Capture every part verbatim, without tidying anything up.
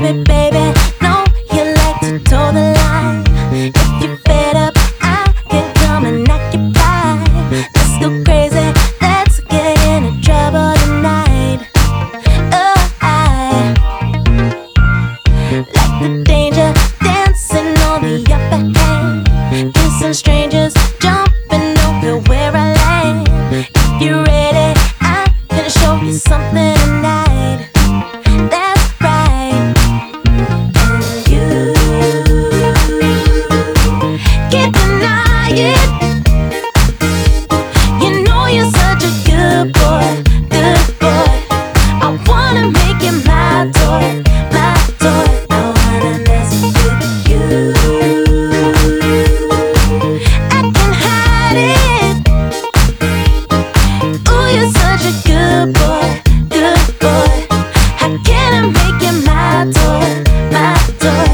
Baby, baby, no, you like to toe the line. If you're fed up, I can come and occupy. Let's go crazy, let's get into trouble tonight. Oh, I like the danger, dancing on the upper hand, kissing strangers, jumping over where I land. If you're ready, I'm gonna show you something tonight. That's right. And you can't deny it. You know you're such a good boy, good boy. I wanna make you my toy, my toy. I wanna mess with you. I can hide it. Ooh, you're such a good boy, good boy. How can I make you my toy, my toy?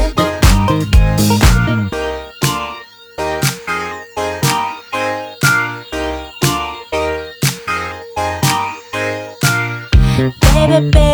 Baby, baby.